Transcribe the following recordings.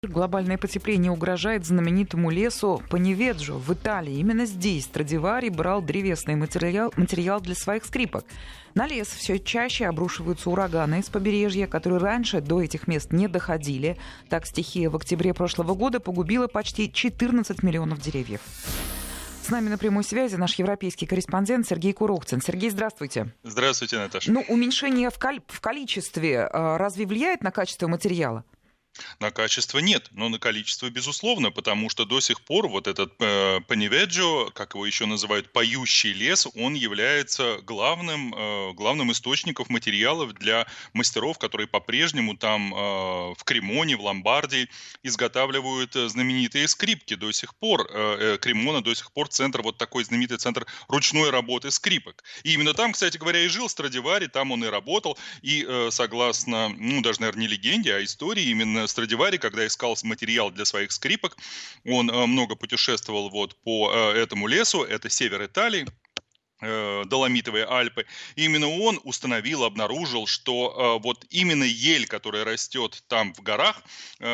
Глобальное потепление угрожает знаменитому лесу Поневеджо в Италии. Именно здесь Страдивари брал древесный материал для своих скрипок. На лес все чаще обрушиваются ураганы из побережья, которые раньше до этих мест не доходили. Так, стихия в октябре прошлого года погубила почти 14 миллионов деревьев. С нами на прямой связи наш европейский корреспондент Сергей Курохтин. Сергей, здравствуйте. Здравствуйте, Наташа. Уменьшение в количестве разве влияет на качество материала? На качество нет, но на количество безусловно, потому что до сих пор вот этот Поневеджо, как его еще называют, поющий лес, он является главным источником материалов для мастеров, которые по-прежнему там в Кремоне, в Ломбардии изготавливают знаменитые скрипки. До сих пор Кремона до сих пор центр, вот такой знаменитый центр ручной работы скрипок. И именно там, кстати говоря, и жил Страдивари, там он и работал. И согласно, даже, наверное, не легенде, а истории, именно Страдивари, когда искал материал для своих скрипок, он много путешествовал по этому лесу, это север Италии, Доломитовые Альпы. И именно он обнаружил, что вот именно ель, которая растет там в горах,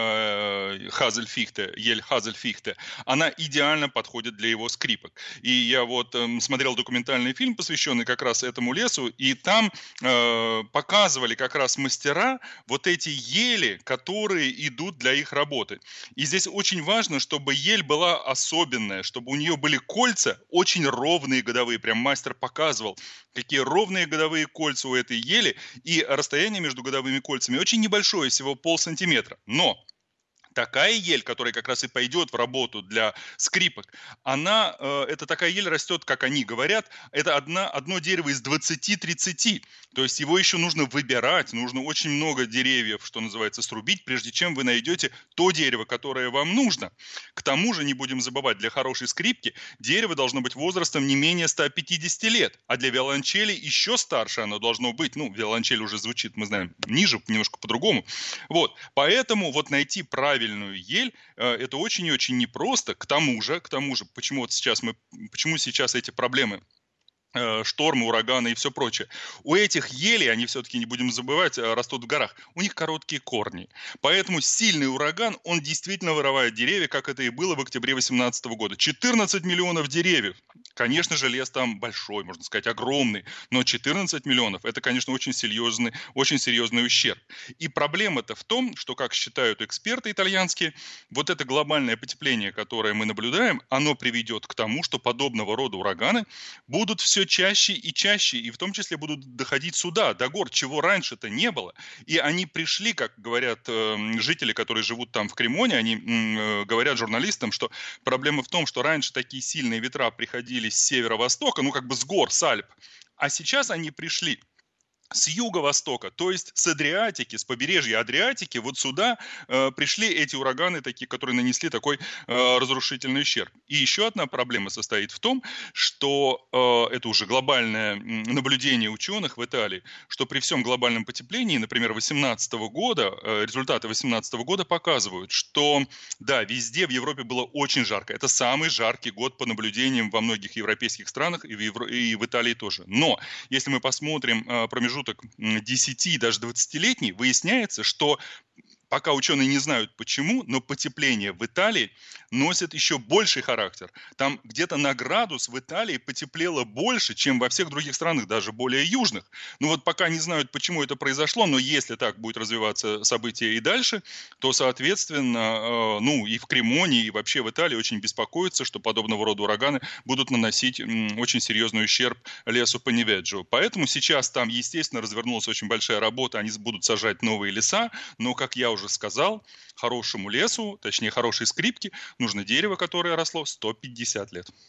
ель Хазельфихте, она идеально подходит для его скрипок. И я смотрел документальный фильм, посвященный как раз этому лесу, и там показывали как раз мастера вот эти ели, которые идут для их работы. И здесь очень важно, чтобы ель была особенная, чтобы у нее были кольца очень ровные годовые, прям мастер показывал, какие ровные годовые кольца у этой ели, и расстояние между годовыми кольцами очень небольшое, всего полсантиметра. Но такая ель, которая как раз и пойдет в работу для скрипок, это такая ель растет, как они говорят, это одно дерево из 20-30. То есть его еще нужно выбирать, нужно очень много деревьев, что называется, срубить, прежде чем вы найдете то дерево, которое вам нужно. К тому же, не будем забывать, для хорошей скрипки дерево должно быть возрастом не менее 150 лет, а для виолончели еще старше оно должно быть. Виолончель уже звучит, мы знаем, ниже, немножко по-другому. Поэтому найти правильную ель, это очень и очень непросто. К тому же, почему сейчас эти проблемы, штормы, ураганы и все прочее. У этих елей, они все-таки, не будем забывать, растут в горах, у них короткие корни. Поэтому сильный ураган, он действительно вырывает деревья, как это и было в октябре 2018 года. 14 миллионов деревьев. Конечно же, лес там большой, можно сказать, огромный, но 14 миллионов – это, конечно, очень серьезный ущерб. И проблема-то в том, что, как считают эксперты итальянские, вот это глобальное потепление, которое мы наблюдаем, оно приведет к тому, что подобного рода ураганы будут все чаще и чаще, и в том числе будут доходить сюда, до гор, чего раньше-то не было. И они пришли, как говорят жители, которые живут там в Кремоне, они говорят журналистам, что проблема в том, что раньше такие сильные ветра приходили с северо-востока, с гор, с Альп, а сейчас они пришли с юго-востока, то есть с Адриатики, с побережья Адриатики, вот сюда пришли эти ураганы, такие, которые нанесли такой разрушительный ущерб. И еще одна проблема состоит в том, что это уже глобальное наблюдение ученых в Италии, что при всем глобальном потеплении, например, результаты 2018 года показывают, что да, везде в Европе было очень жарко. Это самый жаркий год по наблюдениям во многих европейских странах и в Италии тоже. Но если мы посмотрим промежуток 10, даже 20-летний, выясняется, что пока ученые не знают почему, но потепление в Италии носит еще больший характер. Там где-то на градус в Италии потеплело больше, чем во всех других странах, даже более южных. Пока не знают, почему это произошло, но если так будет развиваться событие и дальше, то, соответственно, и в Кремоне, и вообще в Италии очень беспокоятся, что подобного рода ураганы будут наносить очень серьезный ущерб лесу Поневеджо. Поэтому сейчас там, естественно, развернулась очень большая работа, они будут сажать новые леса, но, как я уже сказал, хорошему лесу, точнее хорошей скрипке, нужно дерево, которое росло 150 лет.